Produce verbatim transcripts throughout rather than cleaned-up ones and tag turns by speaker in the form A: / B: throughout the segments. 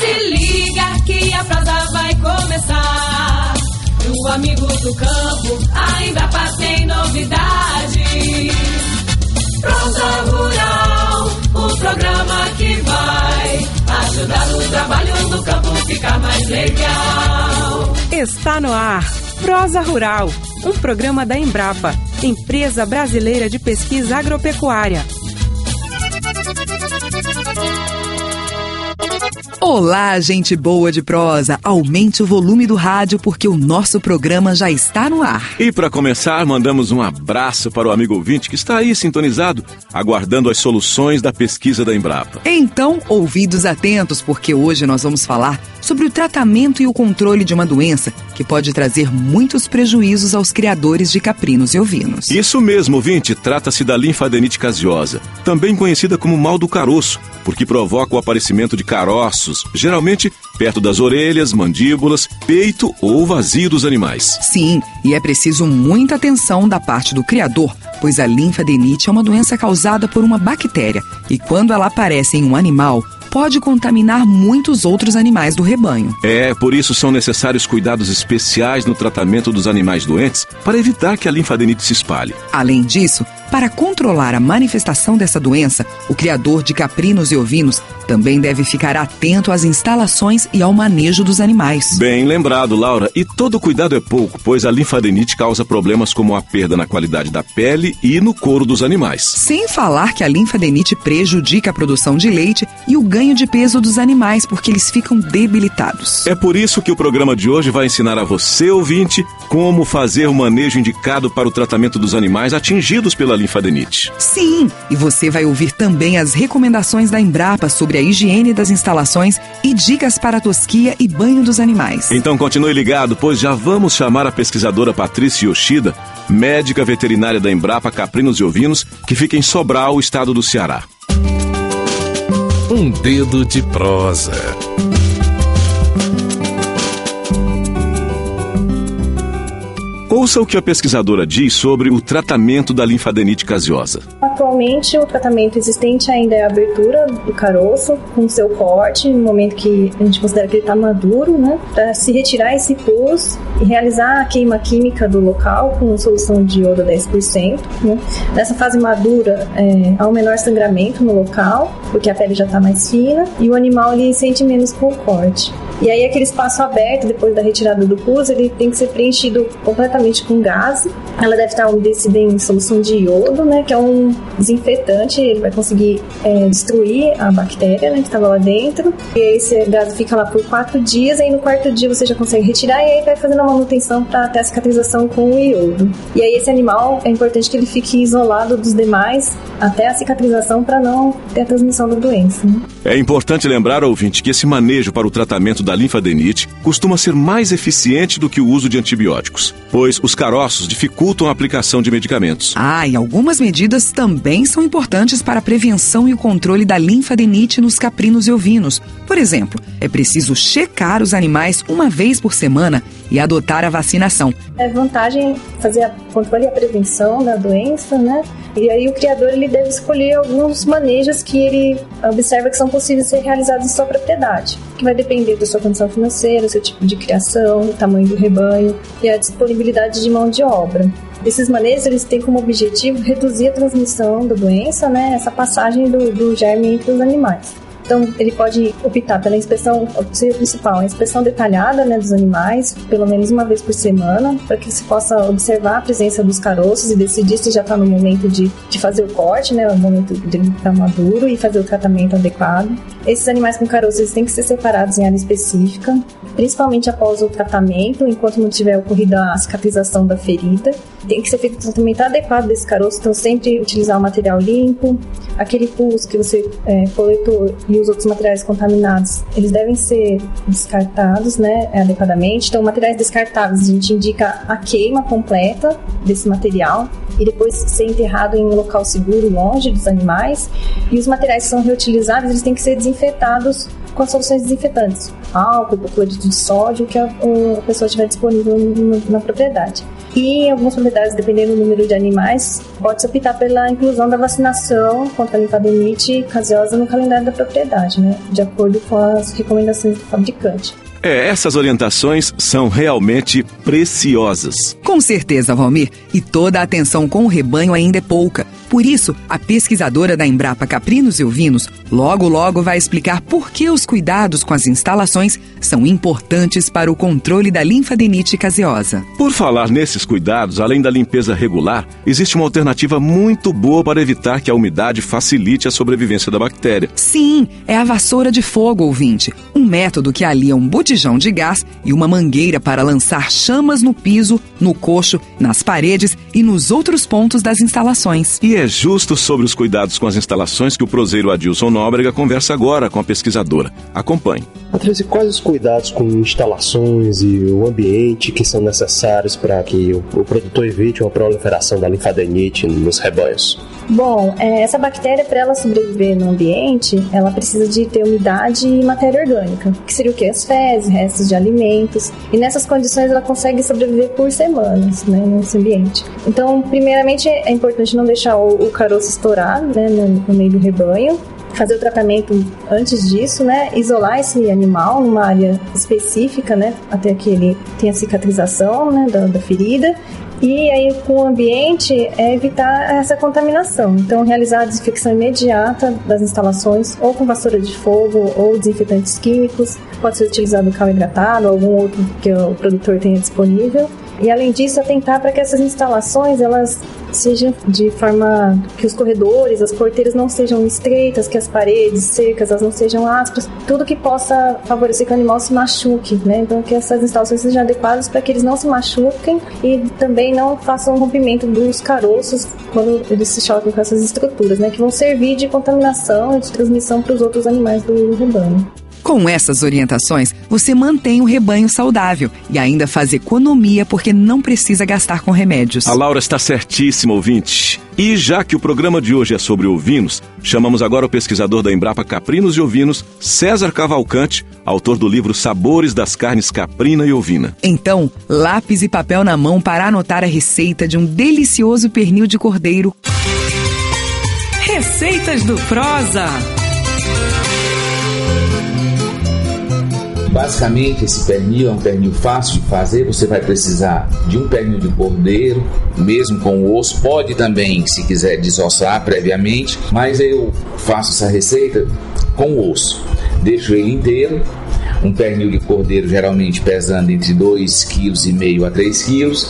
A: Se liga que a prosa vai começar. O amigo do campo, a Embrapa tem novidade. Prosa Rural, o programa que vai ajudar o trabalho do campo ficar mais legal.
B: Está no ar, Prosa Rural, um programa da Embrapa, Empresa Brasileira de Pesquisa Agropecuária.
C: Olá, gente boa de prosa! Aumente o volume do rádio porque o nosso programa já está no ar.
D: E para começar, mandamos um abraço para o amigo ouvinte que está aí sintonizado, aguardando as soluções da pesquisa da Embrapa.
C: Então, ouvidos atentos, porque hoje nós vamos falar sobre o tratamento e o controle de uma doença que pode trazer muitos prejuízos aos criadores de caprinos e ovinos.
D: Isso mesmo, ouvinte, trata-se da linfadenite caseosa, também conhecida como mal do caroço, porque provoca o aparecimento de caroços, geralmente perto das orelhas, mandíbulas, peito ou vazio dos animais.
C: Sim, e é preciso muita atenção da parte do criador, pois a linfadenite é uma doença causada por uma bactéria e quando ela aparece em um animal, pode contaminar muitos outros animais do rebanho.
D: É, por isso são necessários cuidados especiais no tratamento dos animais doentes para evitar que a linfadenite se espalhe.
C: Além disso, para controlar a manifestação dessa doença, o criador de caprinos e ovinos também deve ficar atento às instalações e ao manejo dos animais.
D: Bem lembrado, Laura, e todo cuidado é pouco, pois a linfadenite causa problemas como a perda na qualidade da pele e no couro dos animais.
C: Sem falar que a linfadenite prejudica a produção de leite e o ganho de peso dos animais, porque eles ficam debilitados.
D: É por isso que o programa de hoje vai ensinar a você, ouvinte, como fazer o manejo indicado para o tratamento dos animais atingidos pela linfadenite.
C: Sim, e você vai ouvir também as recomendações da Embrapa sobre a higiene das instalações e dicas para a tosquia e banho dos animais.
D: Então continue ligado, pois já vamos chamar a pesquisadora Patrícia Yoshida, médica veterinária da Embrapa Caprinos e Ovinos, que fica em Sobral, estado do Ceará.
E: Um dedo de prosa.
D: Ouça o que a pesquisadora diz sobre o tratamento da linfadenite caseosa.
F: Atualmente, o tratamento existente ainda é a abertura do caroço com seu corte, no momento que a gente considera que ele está maduro, né? Para se retirar esse pus e realizar a queima química do local com solução de iodo dez por cento. Né? Nessa fase madura, é, há um menor sangramento no local, porque a pele já está mais fina e o animal ele sente menos com o corte. E aí aquele espaço aberto, depois da retirada do pus, ele tem que ser preenchido completamente com gás. Ela deve estar umedecida em solução de iodo, né, que é um desinfetante, ele vai conseguir é, destruir a bactéria, né, que estava lá dentro. E aí esse gás fica lá por quatro dias, aí no quarto dia você já consegue retirar e aí vai fazendo a manutenção para ter a cicatrização com o iodo. E aí esse animal, é importante que ele fique isolado dos demais até a cicatrização para não ter a transmissão da doença. Né?
D: É importante lembrar, ouvinte, que esse manejo para o tratamento da linfadenite costuma ser mais eficiente do que o uso de antibióticos, pois os caroços dificultam a aplicação de medicamentos.
C: Ah, e algumas medidas também são importantes para a prevenção e o controle da linfadenite nos caprinos e ovinos. Por exemplo, é preciso checar os animais uma vez por semana e adotar a vacinação.
F: É vantagem fazer o controle e a prevenção da doença, né? E aí o criador ele deve escolher alguns manejos que ele observa que são possíveis de ser realizados em sua propriedade, que vai depender da sua condição financeira, do seu tipo de criação, do tamanho do rebanho e a disponibilidade de mão de obra. Esses manejos eles têm como objetivo reduzir a transmissão da doença, né? Essa passagem do, do germe entre os animais. Então, ele pode optar pela inspeção, o principal, a inspeção detalhada, né, dos animais, pelo menos uma vez por semana, para que se possa observar a presença dos caroços e decidir se já está no momento de, de fazer o corte, né, o momento de ele estar maduro e fazer o tratamento adequado. Esses animais com caroços eles têm que ser separados em área específica, principalmente após o tratamento, enquanto não tiver ocorrido a cicatrização da ferida. Tem que ser feito o tratamento adequado desse caroço, então sempre utilizar o material limpo, aquele pus que você é, coletou e os outros materiais contaminados, eles devem ser descartados, né, adequadamente. Então, materiais descartáveis, a gente indica a queima completa desse material e depois ser enterrado em um local seguro, longe dos animais. E os materiais que são reutilizáveis, eles têm que ser desinfetados com as soluções desinfetantes, álcool, cloreto de sódio, que a, a pessoa tiver disponível no, na propriedade. E em algumas propriedades, dependendo do número de animais, pode-se optar pela inclusão da vacinação contra a linfadenite caseosa no calendário da propriedade, né? De acordo com as recomendações do fabricante.
D: É, essas orientações são realmente preciosas.
C: Com certeza, Valmir. E toda a atenção com o rebanho ainda é pouca. Por isso, a pesquisadora da Embrapa Caprinos e Ovinos logo logo vai explicar por que os cuidados com as instalações são importantes para o controle da linfadenite caseosa.
D: Por falar nesses cuidados, além da limpeza regular, existe uma alternativa muito boa para evitar que a umidade facilite a sobrevivência da bactéria.
C: Sim, é a vassoura de fogo, ouvinte. Um método que alia um botijão de gás e uma mangueira para lançar chamas no piso, no coxo, nas paredes e nos outros pontos das instalações.
D: E é justo sobre os cuidados com as instalações que o proseiro Adilson Nóbrega conversa agora com a pesquisadora. Acompanhe.
G: Patrícia, quais os cuidados com instalações e o ambiente que são necessários para que o, o produtor evite uma proliferação da linfadenite nos rebanhos?
F: Bom, é, essa bactéria, para ela sobreviver no ambiente, ela precisa de ter umidade e matéria orgânica, que seria o quê? As fezes, restos de alimentos. E nessas condições ela consegue sobreviver por semanas, né, nesse ambiente. Então, primeiramente, é importante não deixar o, o caroço estourar, né, no, no meio do rebanho. Fazer o tratamento antes disso, né? Isolar esse animal numa área específica, né? Até que ele tenha cicatrização, né? Da, da ferida. E aí, com o ambiente, é evitar essa contaminação. Então, realizar a desinfecção imediata das instalações, ou com vassoura de fogo, ou desinfetantes químicos. Pode ser utilizado cal hidratado, ou algum outro que o produtor tenha disponível. E, além disso, atentar para que essas instalações, elas sejam de forma que os corredores, as porteiras não sejam estreitas, que as paredes, cercas, elas não sejam ásperas, tudo que possa favorecer que o animal se machuque, né? Então, que essas instalações sejam adequadas para que eles não se machuquem e também não façam um rompimento dos caroços quando eles se chocam com essas estruturas, né? Que vão servir de contaminação e de transmissão para os outros animais do rebanho.
C: Com essas orientações, você mantém o rebanho saudável e ainda faz economia porque não precisa gastar com remédios.
D: A Laura está certíssima, ouvinte. E já que o programa de hoje é sobre ovinos, chamamos agora o pesquisador da Embrapa Caprinos e Ovinos, César Cavalcante, autor do livro Sabores das Carnes Caprina e Ovina.
C: Então, lápis e papel na mão para anotar a receita de um delicioso pernil de cordeiro.
B: Receitas do Prosa.
H: Basicamente, esse pernil é um pernil fácil de fazer. Você vai precisar de um pernil de cordeiro, mesmo com o osso. Pode também, se quiser, desossar previamente, mas eu faço essa receita com o osso. Deixo ele inteiro. Um pernil de cordeiro geralmente pesando entre dois vírgula cinco quilos a três quilos.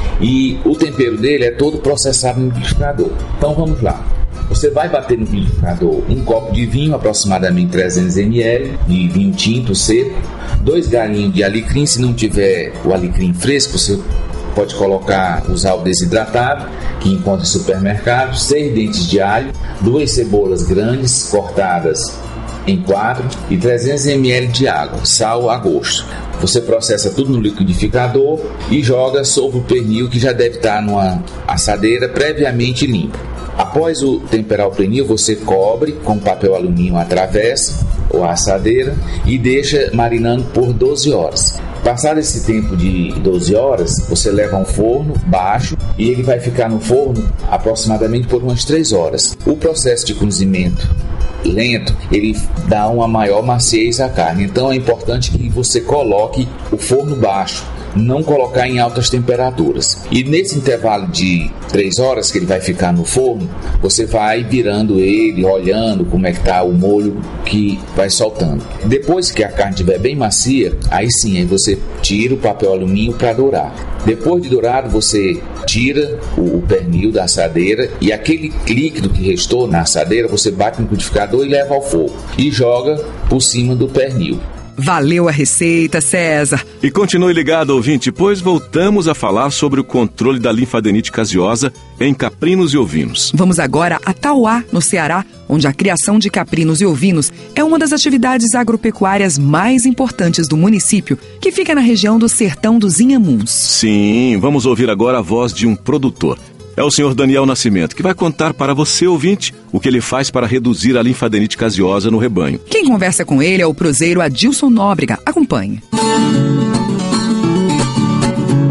H: E o tempero dele é todo processado no liquidificador. Então vamos lá. Você vai bater no liquidificador um copo de vinho, aproximadamente trezentos mililitros, de vinho tinto seco, dois galinhos de alecrim. Se não tiver o alecrim fresco, você pode colocar, usar o desidratado, que encontra em supermercado, seis dentes de alho, duas cebolas grandes cortadas em quatro e trezentos mililitros de água, sal a gosto. Você processa tudo no liquidificador e joga sobre o pernil, que já deve estar numa assadeira previamente limpa. Após o temperar o pernil, você cobre com papel alumínio à travessa ou à assadeira e deixa marinando por doze horas. Passado esse tempo de doze horas, você leva a um forno baixo e ele vai ficar no forno aproximadamente por umas três horas. O processo de cozimento lento, ele dá uma maior maciez à carne. Então é importante que você coloque o forno baixo, não colocar em altas temperaturas. E nesse intervalo de três horas que ele vai ficar no forno, você vai virando ele, olhando como é que está o molho que vai soltando. Depois que a carne estiver bem macia, aí sim, aí você tira o papel alumínio para dourar. Depois de dourado, você tira o, o pernil da assadeira e aquele líquido que restou na assadeira, você bate no liquidificador e leva ao fogo e joga por cima do pernil.
C: Valeu a receita, César.
D: E continue ligado, ouvinte, pois voltamos a falar sobre o controle da linfadenite caseosa em caprinos e ovinos.
C: Vamos agora a Tauá, no Ceará, onde a criação de caprinos e ovinos é uma das atividades agropecuárias mais importantes do município, que fica na região do Sertão dos Inhamuns.
D: Sim, vamos ouvir agora a voz de um produtor. É o senhor Daniel Nascimento, que vai contar para você, ouvinte, o que ele faz para reduzir a linfadenite caseosa no rebanho.
C: Quem conversa com ele é o proseiro Adilson Nóbrega. Acompanhe.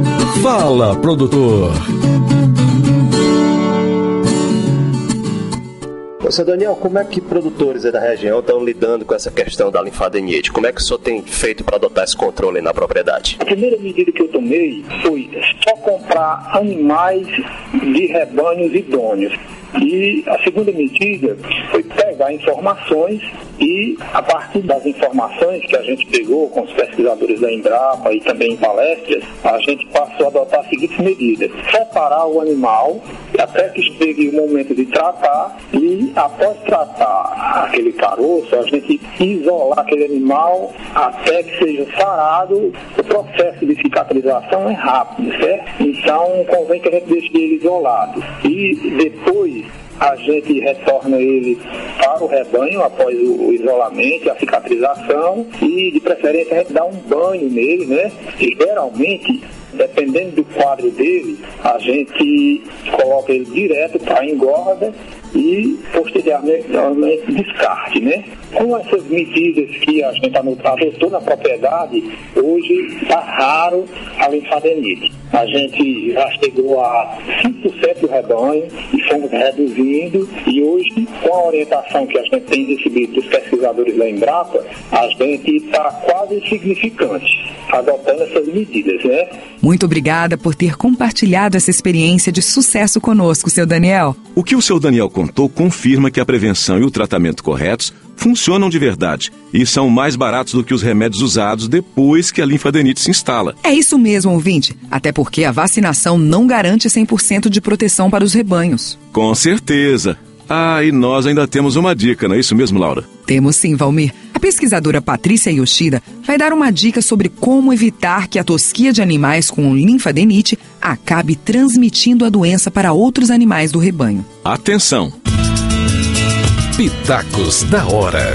E: Fala, produtor.
G: Seu Daniel, como é que produtores da região estão lidando com essa questão da linfadenite? Como é que o senhor tem feito para adotar esse controle na propriedade?
I: A primeira medida que eu tomei foi só comprar animais de rebanhos idôneos. E a segunda medida foi pegar informações e, a partir das informações que a gente pegou com os pesquisadores da Embrapa e também em palestras, a gente passou a adotar as seguintes medidas: separar o animal até que chegue o momento de tratar e, após tratar aquele caroço, a gente isolar aquele animal até que seja sarado. O processo de cicatrização é rápido, certo? Então, convém que a gente deixe ele isolado. E depois a gente retorna ele para o rebanho após o isolamento, a cicatrização, e de preferência a gente dá um banho nele, né? E geralmente, dependendo do quadro dele, a gente coloca ele direto para a engorda e posteriormente descarte, né? Com essas medidas que a gente adotou na propriedade, hoje está raro a linfadenite. A gente já chegou a cinco por cento do rebanho e fomos reduzindo, e hoje, com a orientação que a gente tem recebido dos pesquisadores da Embrapa, a gente está quase insignificante adotando essas medidas, né?
C: Muito obrigada por ter compartilhado essa experiência de sucesso conosco, seu Daniel.
D: O que o seu Daniel contou confirma que a prevenção e o tratamento corretos funcionam de verdade e são mais baratos do que os remédios usados depois que a linfadenite se instala.
C: É isso mesmo, ouvinte, até porque a vacinação não garante cem por cento de proteção para os rebanhos.
D: Com certeza. Ah, e nós ainda temos uma dica, não é isso mesmo, Laura?
C: Temos sim, Valmir. A pesquisadora Patrícia Yoshida vai dar uma dica sobre como evitar que a tosquia de animais com linfadenite acabe transmitindo a doença para outros animais do rebanho.
D: Atenção!
E: Pitacos da hora.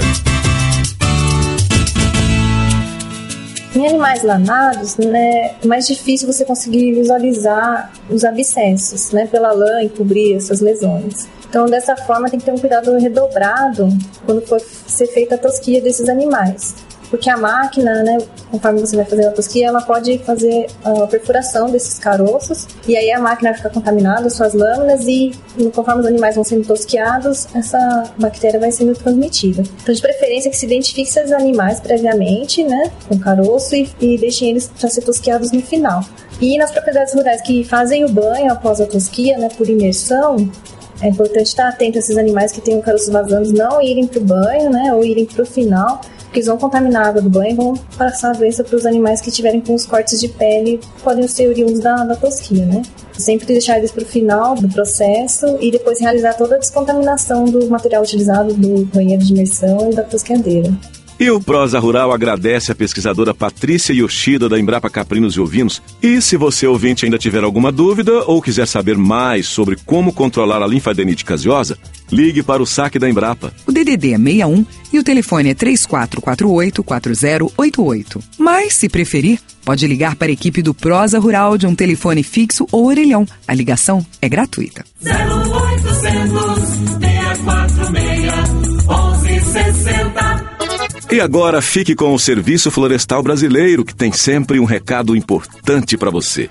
F: Em animais lanados, né, é mais difícil você conseguir visualizar os abscessos, né, pela lã e cobrir essas lesões. Então, dessa forma, tem que ter um cuidado redobrado quando for ser feita a tosquia desses animais. Porque a máquina, né, conforme você vai fazer a tosquia, ela pode fazer a perfuração desses caroços, e aí a máquina fica contaminada, suas lâminas, e conforme os animais vão sendo tosquiados, essa bactéria vai sendo transmitida. Então, de preferência, que se identifique esses animais previamente, né, com caroço, e, e deixem eles para ser tosquiados no final. E nas propriedades rurais que fazem o banho após a tosquia, né, por imersão, é importante estar atento a esses animais que têm o caroço vazando, não irem para o banho, né, ou irem para o final, porque eles vão contaminar a água do banho e vão passar a doença para os animais que tiverem com os cortes de pele, que podem ser oriundos da, da tosquia, né? Sempre deixar eles para o final do processo e depois realizar toda a descontaminação do material utilizado do banheiro de imersão e da tosqueadeira.
D: E o Prosa Rural agradece a pesquisadora Patrícia Yoshida da Embrapa Caprinos e Ovinos. E se você, ouvinte, ainda tiver alguma dúvida ou quiser saber mais sobre como controlar a linfadenite caseosa, ligue para o saque da Embrapa.
C: O D D D é sessenta e um e o telefone é três quatro quatro oito, quatro zero oito oito. Mas, se preferir, pode ligar para a equipe do Prosa Rural de um telefone fixo ou orelhão. A ligação é gratuita.
A: zero oitocentos, seis quatro seis, onze sessenta.
D: E agora fique com o Serviço Florestal Brasileiro, que tem sempre um recado importante para você.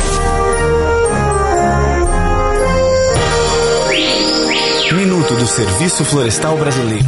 E: Minuto do Serviço Florestal Brasileiro.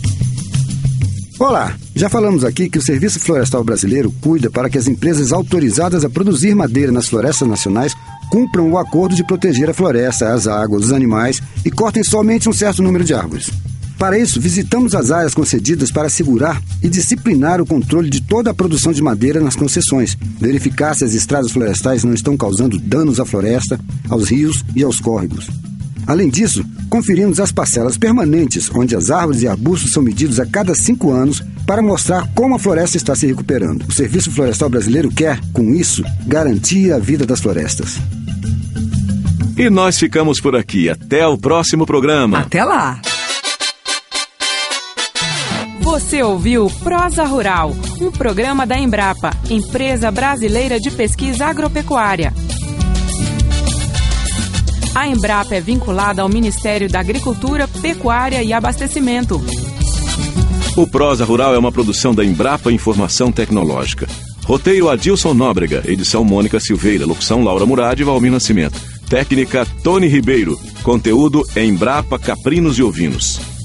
J: Olá, já falamos aqui que o Serviço Florestal Brasileiro cuida para que as empresas autorizadas a produzir madeira nas florestas nacionais cumpram o acordo de proteger a floresta, as águas, os animais e cortem somente um certo número de árvores. Para isso, visitamos as áreas concedidas para assegurar e disciplinar o controle de toda a produção de madeira nas concessões, verificar se as estradas florestais não estão causando danos à floresta, aos rios e aos córregos. Além disso, conferimos as parcelas permanentes, onde as árvores e arbustos são medidos a cada cinco anos para mostrar como a floresta está se recuperando. O Serviço Florestal Brasileiro quer, com isso, garantir a vida das florestas.
D: E nós ficamos por aqui. Até o próximo programa.
C: Até lá! Você ouviu Prosa Rural, um programa da Embrapa, Empresa Brasileira de Pesquisa Agropecuária. A Embrapa é vinculada ao Ministério da Agricultura, Pecuária e Abastecimento.
D: O Prosa Rural é uma produção da Embrapa Informação Tecnológica. Roteiro Adilson Nóbrega, edição Mônica Silveira, locução Laura Murad e Valmir Nascimento. Técnica Tony Ribeiro, conteúdo Embrapa Caprinos e Ovinos.